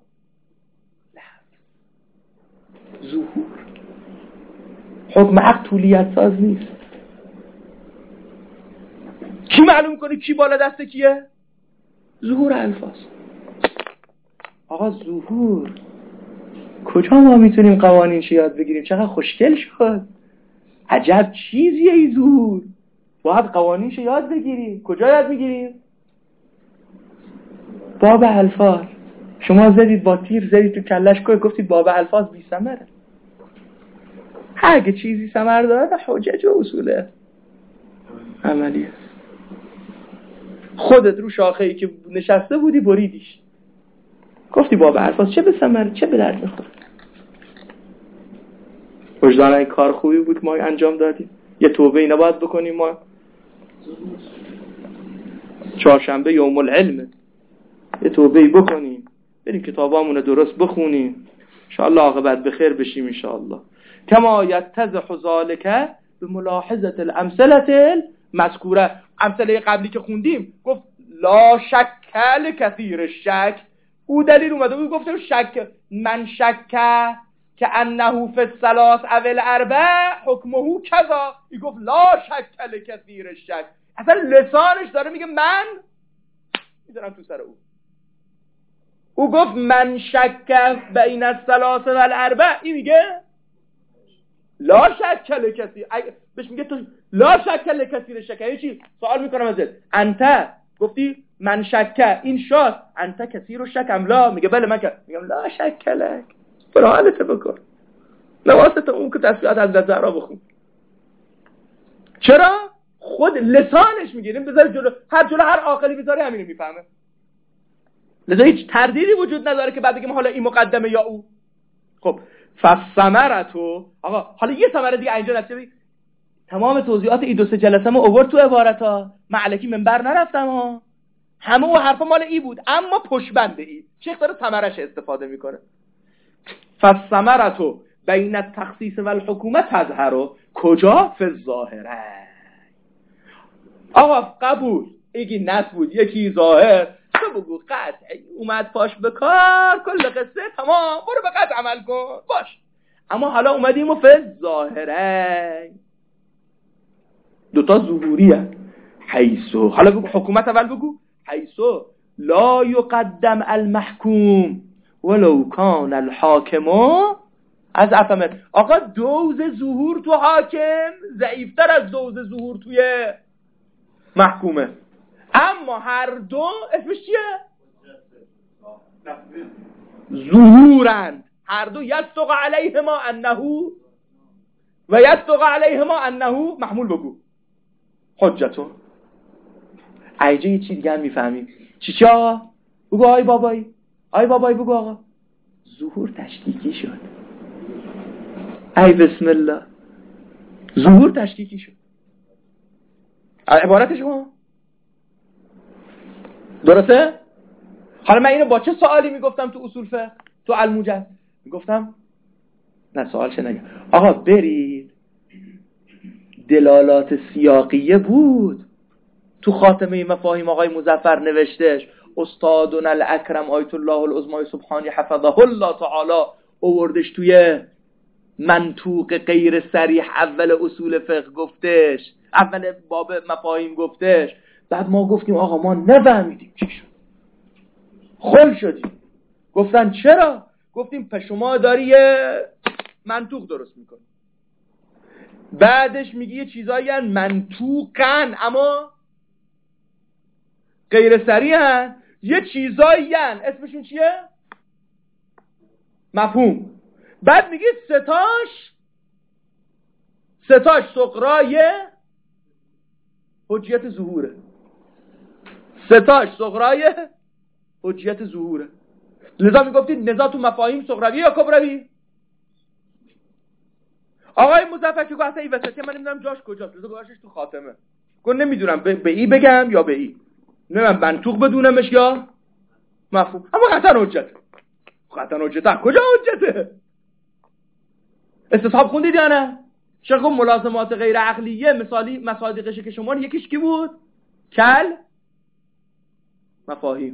[SPEAKER 1] ظهور. حکم حق طولیت ساز نیست. کی معلوم کنه کی بالا دست کیه؟ ظهور الفاظ. آقا ظهور کجا ما میتونیم قوانینش یاد بگیریم؟ چقدر خوشگل شد، عجب چیزیه این ظهور. باید قوانینش یاد بگیریم. کجا یاد میگیریم؟ باب الفاظ. شما زدید با تیر زدید تو کلش کوی، گفتید باب الفاظ بی ثمره. اگه چیزی ثمر داره حجج و اصوله عملیه. خودت رو شاخه‌ای که نشسته بودی بریدیش، گفتی باب الفاظ چه به ثمر چه به درد میخوره. وجدان این کار خوبی بود ما انجام دادیم، یه توبه اینا باید بکنیم. ما چهارشنبه یوم العلم یه توبه بکنیم، بریم کتابامون رو درست بخونیم، ان شاء الله عاقبت بخیر بشیم ان شاء الله. کما یتضح ذلک بملاحظه الامثله المذکوره. امثله قبلی که خوندیم گفت لا شک لکثیر الشک، او دلیل اومده بود گفتم شک من شک که انه فی الثلاث او الاربع حکمه کذا، این گفت لا شک لکثیر الشک. اصلا لسانش داره میگه من میذارم تو سر او. او گفت من شک بین الثلاث و الاربع، این میگه لا شک لکثیر. بهش میگه تو لا شک لکثیر شک. یعنی چی؟ سوال میکنم ازت، انت گفتی من شک این شاد، انت کثیر شک ام لا؟ میگه بله من که. میگم لا شک لک، برو حالت بکن، نواسط اون که تسبیحات حضرت زهرا بخون. چرا؟ خود لسانش میگیریم بذار جلو، هر جلو هر عاقلی بذاره همینو میفهمه. لذا هیچ تردیدی وجود نداره که بعد بگیم حالا این مقدمه یا او. خب فثمرتو، آقا حالا یه ثمره دیگه اینجا نشه بگی تمام توضیحات این دو سه جلسه ما اوورد تو عبارتا، معلکی منبر نرفتم ها، همه و حرفا مال ای بود، اما پشبند ای شیخ داره ثمرش استفاده میکنه. فثمرتو بین التخصیص و الحکومه تظهر. کجا؟ فی الظاهره. آقا قبول، یکی نص بود یکی ظاهر، تو بگو قطع اومد پاش به کار، کل قصه تمام، برو به قطع عمل کن باش. اما حالا اومدیم و فی الظاهره دوتا ظهوریه. حیثو، حالا بگو حکومت اول بگو، حیثو لا یقدم المحکوم ولو کان الحاکم از افهمت. آقا دوز ظهور تو حاکم ضعیفتر از دوز ظهور توی محکومه، اما هر دو اسمش چیه؟ ظهورند. هر دو یصدق علیهما انه و یصدق علیهما انه محمول. بگو حجتون. ایجا یه چی دیگه هم میفهمیم. چی چی آقا؟ بگو آی بابایی، آی بابایی بگو آقا. ظهور تشکیکی شد. ای بسم الله، ظهور تشکیکی شد. عبارت شما درسته؟ حالا من اینو با چه سوالی میگفتم تو اصول فقه؟ تو الموجز. میگفتم نه سوال چه نگم آقا برید دلالات سیاقیه بود تو خاتمه مفاهیم آقای مظفر نوشتش استادنا الاکرم آیت الله العظمای سبحانی حفظه الله تعالی اووردش توی منطوق غیر صریح اول اصول فقه گفتش، اول باب مفاهیم گفتش. بعد ما گفتیم آقا ما نفهمیدیم چی شد، خل شدیم. گفتن چرا؟ گفتیم پس شما داری یه منطوق درست میکنی، بعدش میگی یه چیزایی هن منطوقن اما غیر صریح هن، یه چیزایی هن اسمشون چیه؟ مفهوم. بعد میگی ستاش ستاش سغرای حجیت ظهوره، ستاش سغرای حجیت ظهوره. لذا میگفتید نزاع تو مفاهیم سغروی یا کبروی؟ آقای مظفر که گفت این وسطی من نمیدونم جاش کجاست، لذا گذاشتش تو خاتمه. گفت نمیدونم به ای بگم یا به ای، نمیدونم منطوق بدونمش یا مفهوم، اما قطعا حجته. قطعا حجته کجا حجته؟ استصحاب خوندید یا نه؟ شیخ ملازمات غیر عقلیه مثالی مصادیقش که شما یکیش کی بود؟ کل مفاهیم.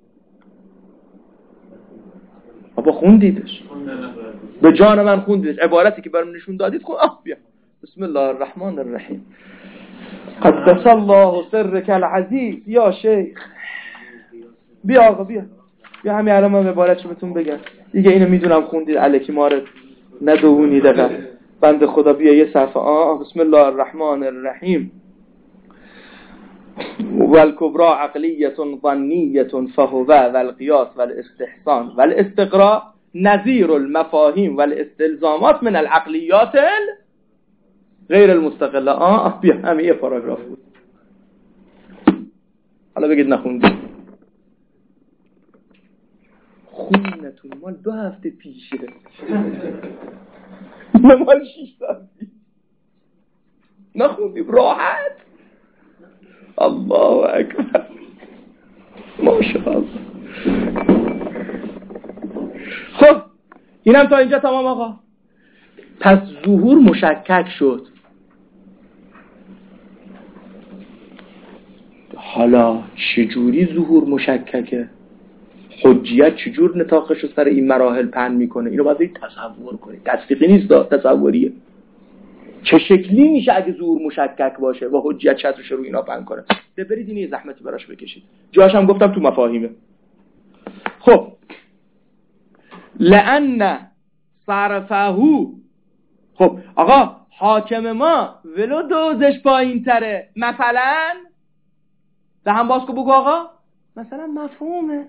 [SPEAKER 1] بابا خوندیدش، به جان من خوندیدش، عبارتی که برام نشون دادید خون آه بیا. بسم الله الرحمن الرحیم. قدس الله سرک العزیز. یا شیخ بیا آقا بیا بیا همین الان من عبارتش بهتون بگم دیگه، اینو میدونم خوندید الکی مارد ندوونید. دقیقا بنده خدا بیا یه صفحه. آه بسم الله الرحمن الرحیم. والکبرا عقلیه ظنیه فهو والقیاس والاستحسان والاستقراء نظیر المفاهیم والاستلزامات من العقلیات غیر المستقله. آه بیا همین یه پاراگراف بود، حالا بگید نخوندید. خونتون مال دو هفته پیشه، مال شیش سال پیش نخوندیم راحت. الله اکبر ماشاءالله. خب اینم تا اینجا تمام آقا. پس ظهور مشکک شد. حالا چجوری ظهور مشککه؟ حجیت چجور نطاقش رو سر این مراحل پهن میکنه؟ اینو باید تصور کنید، تصدیقی نیست، تصوریه. چه شکلی میشه اگه ظهور مشکک باشه و حجیت چطورش رو اینا پهن کنه؟ برید این یه زحمتی براش بکشید. جاش هم گفتم تو مفاهیمه. خب لأن صرفهو، خب آقا حاکم ما ولو دوزش پایین تره، مثلا ده هم باز که بگو آقا مثلا مفهومه،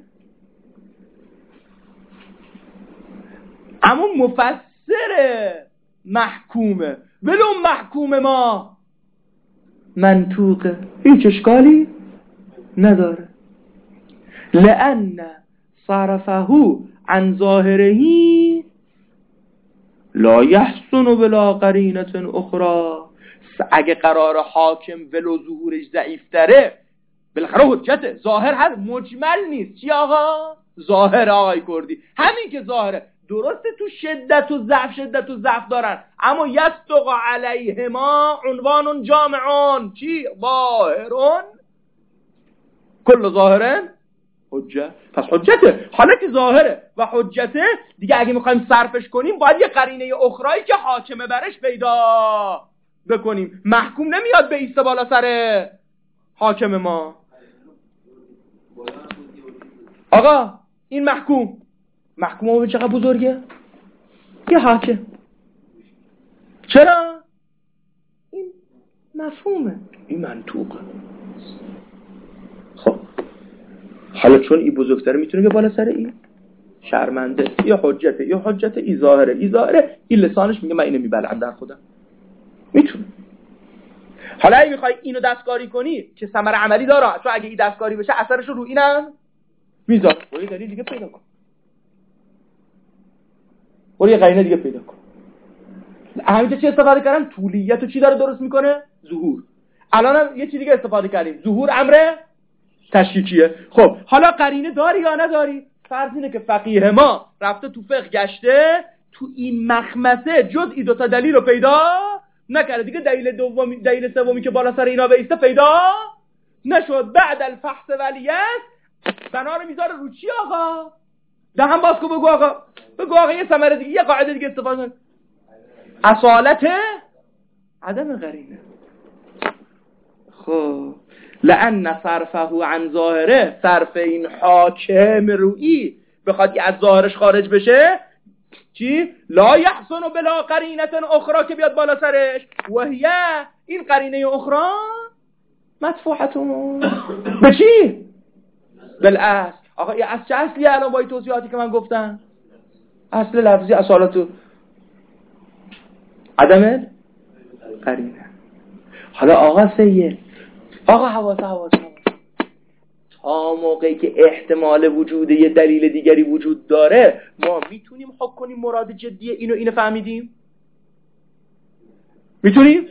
[SPEAKER 1] اما مفسره محکومه، ولو محکوم ما منطوقه، هیچ اشکالی نداره. لأن صرفهو عن ظاهرهی لا یحسن بلا قرینة اخرى. اگه قرار حاکم ولو ظهورش ضعیفتره، بالاخره حجته، ظاهر هست، مجمل نیست. چی آقا؟ ظاهر آقای کردی، همین که ظاهره. درسته تو شدت و ضعف شدت و ضعف دارن، اما یستق علیهما عنوان جامعون. چی؟ ظاهرون کل ظاهرن حجه. پس حجته. حالا که ظاهره و حجته دیگه، اگه میخوایم صرفش کنیم باید یه قرینه اخرایی که حاکمه برش پیدا بکنیم. محکوم نمیاد به ایسته بالا سر حاکم ما. آقا این محکوم محکوم ما به چقدر بزرگه؟ یه حاکم. چرا؟ این مفهومه، این منطوقه. خب حالا چون این بزرگتره میتونه که بالا سر این شرمنده، یا حجته یا حجته، ای ظاهره ای ظاهره، این لسانش میگه من اینو میبلم در خودم، میتونه. حالا اگه میخوای اینو دستکاری کنی که ثمره عملی داره، تو اگه این دستکاری بشه اثرش رو اینم میذاره، برو یه دلیل دیگه پیدا کن، برو یه قرینه دیگه پیدا کن. همینجا چی استفاده کردم؟ طولیت رو چی داره درست میکنه؟ ظهور. الانم یه چیز دیگه استفاده کردیم، ظهور امر تشکیکیه. خب حالا قرینه داری یا نداری؟ فرض اینه که فقیه ما رفته تو فقه گشته، تو این مخمسه جز این دوتا دلیل رو پیدا نکرده دیگه، دلیل دومی دلیل سومی که بالا سر اینا بیسته پیدا نشد. بعد الفحص ولیت بنا رو میذاره رو چی آقا؟ دهن باز کن بگو آقا، بگو آقا یه ثمره دیگه، یه قاعده دیگه استفاده کن. اصالت عدم قرینه. خب لأن صرفه عن ظاهره، صرف این حاکم روئی بخواد از ظاهرش خارج بشه چی؟ لا یحسن بلا قرینه اخرى که بیاد بالا سرش، و هی این قرینه اخرى مدفوعتون به چی؟ بالاصل. آقا این اصل چه اصلیه الان با این توضیحاتی که من گفتم؟ اصل لفظی اصالتو عدم قرینه. حالا آقا سید، آقا حواسه حواسه حواسه تا موقعی که احتمال وجود یه دلیل دیگری وجود داره ما میتونیم حکم کنیم مراد جدیه اینو اینو فهمیدیم؟ میتونیم؟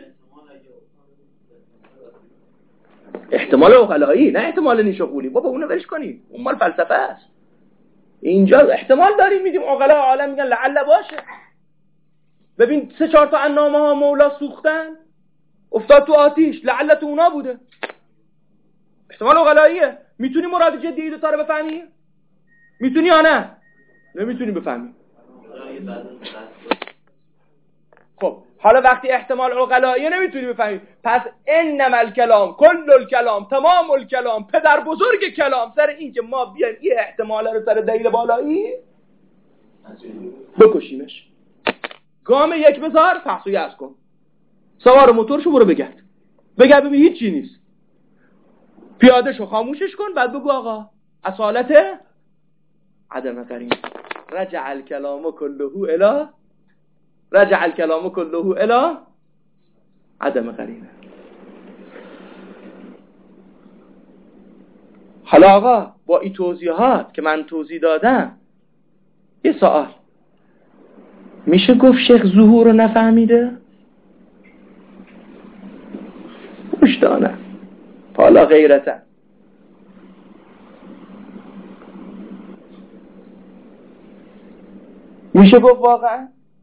[SPEAKER 1] احتمال عقلایی، نه احتمال نیشابوری. بابا اونو ولش کنی، اون مال فلسفه است. اینجا احتمال داریم میدیم، عقلا عالم میگن لعل باشه. ببین سه چهار تا عنامه ها مولا سوختن افتاد تو آتیش، لعل تو اونا بوده. احتمال عقلاییه. میتونی مراد جدی این دو تا رو بفهمی؟ میتونی یا نه؟ نمیتونی بفهمی. خب حالا وقتی احتمال عقلاییه نمیتونی بفهمی، پس انما الکلام کل الکلام تمام الکلام، پدر بزرگ کلام سر این که ما بیایم این احتمال رو سر دلیل بالایی بکشیمش. گام یک بذار، فحصوی از کن، سوار موتورشو برو بگرد بگرد ببین هیچ چی نیست، پیاده شو خاموشش کن، بعد بگو آقا اصالت عدم قرینه. رجع الکلام کله الی رجع الکلام کله الی عدم قرینه. حالا آقا با این توضیحات که من توضیح دادم یه سوال، میشه گفت شیخ ظهور رو نفهمیده؟ مشتانه حالا غیرتا میشه گفت واقعا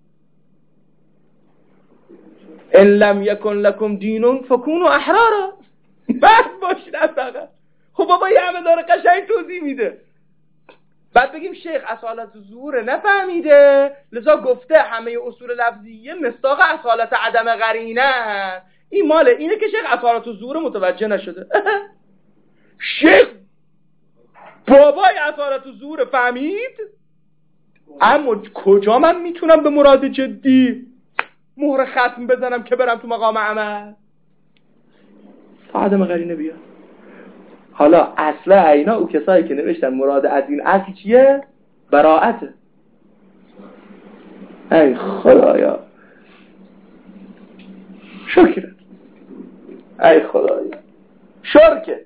[SPEAKER 1] ان لم یکن لکم دینون فکونوا احرارا، بعد باشید فقط. خب بابا یه همه داره قشنگ توضیح میده، بعد بگیم شیخ اصالت ظهور نفهمیده لذا گفته همه اصول لفظیه مصداق اصالت عدم قرینه، این ماله اینه که شیخ اصالت ظهور متوجه نشده. شیخ بابای اصالت ظهور فهمید، اما کجا من میتونم به مراد جدی مهر ختم بزنم که برم تو مقام عمل؟ تا عدم قرینه بیا. حالا اصل عینا او کسایی که نوشتن مراد از این اصل چیه؟ براءته. ای خدایا شکرت، ای خدایا شرکت.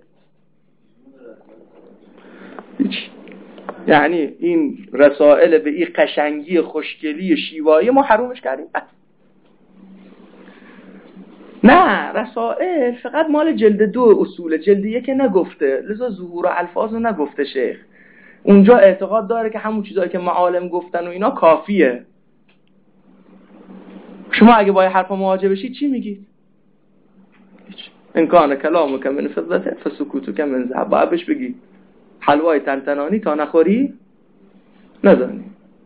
[SPEAKER 1] یعنی این رسائل به این قشنگی خوشگلی شیوایی ما حرومش کردیم؟ نه، رسائل فقط مال جلد دو اصوله، جلد یک نگفته، لذا ظهور و الفاظ نگفته شیخ. اونجا اعتقاد داره که همون چیزایی که معالم گفتن و اینا کافیه. شما اگه با حرف مواجه بشید چی میگید؟ انکان کلامو که من فضته فسکوتو که من ذهب. باید بهش بگی حلوای تنتنانی تا نخوری ندانی.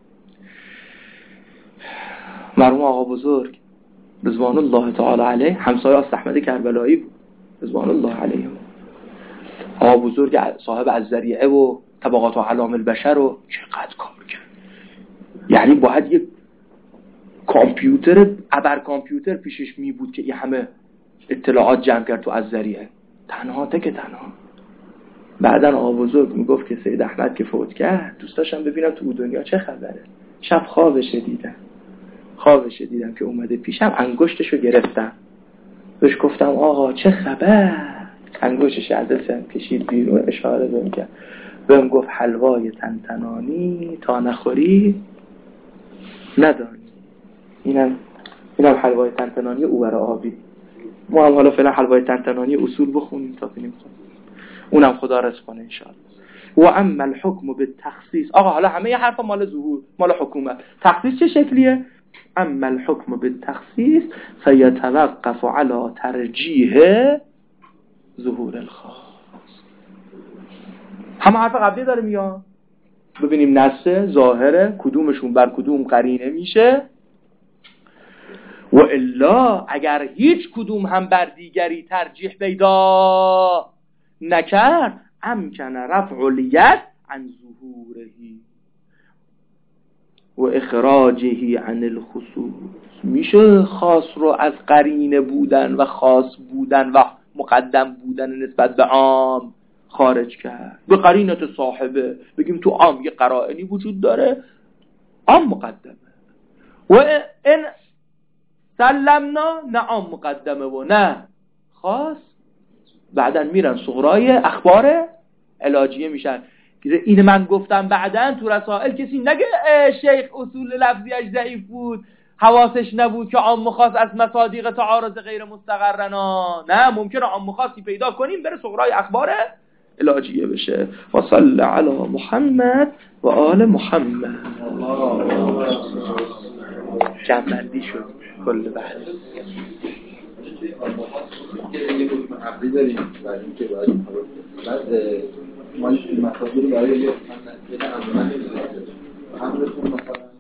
[SPEAKER 1] مرحوم آقا بزرگ رضوان الله تعالی علیه همسایه است احمد کربلایی بود رضوان الله علیه. آقا بزرگ صاحب الذریعه و طبقات و علام البشر و چقدر کار کرد. یعنی باید یک کامپیوتر ابر کامپیوتر پیشش می بود که این همه اطلاعات جمع کرد تو الذریعه، تنها تک تنها. بعدن آقا بزرگ میگفت که سید احمد که فوت کرد دوست داشتم ببینم تو دنیا چه خبره. شب خوابش دیدم خوابش دیدم که اومده پیشم، انگشتشو گرفتم بهش گفتم آقا چه خبر؟ انگشتش از دستم کشید بیرون، اشاره بهم کرد، بهم گفت حلوای تنتنانی تا نخوری ندانی. اینم اینم حلوای تنتنانی او برای آبی. ما هم حالا فعلا حلوای تنتنانی اصول بخونیم تا ببینیم، اونم خدا رزق کنه ان شاء الله. و اما الحکم بالتخصیص. آقا حالا همه ی حرفا مال ظهور، مال حکومت. تخصیص چه شکلیه؟ اما الحکم بالتخصیص فیتوقف علی ترجیح ظهور الخاص. همه حرف قبلی داره میاد. ببینیم نصه ظاهره کدومشون بر کدوم قرینه میشه، و الا اگر هیچ کدوم هم بر دیگری ترجیح پیدا نکرد امکن رفع الید عن ظهورهی و اخراجهی عن الخصوص. میشه خاص رو از قرینه بودن و خاص بودن و مقدم بودن نسبت به عام خارج کرد. به قرینت صاحبه بگیم تو عام یه قرائنی وجود داره، عام مقدمه، و این سلمنا نه عام مقدمه و نه خاص. بعدن میرن صغرای اخبار علاجیه میشن. این من گفتم بعدن تو رسائل کسی نگه شیخ اصول لفظیش ضعیف بود، حواسش نبود که عام خاص از مصادیق تعارض غیر مستقرنا. نه، ممکنه عام خاصی پیدا کنیم بره صغرای اخبار علاجیه بشه. و صلی علی محمد و آل محمد. جمعندی شد کل بحث.
[SPEAKER 3] یه گفتم عقلی داریم برای اینکه باید بعد ما این مصادیق برای یه من نمیدونم همونتون مثلا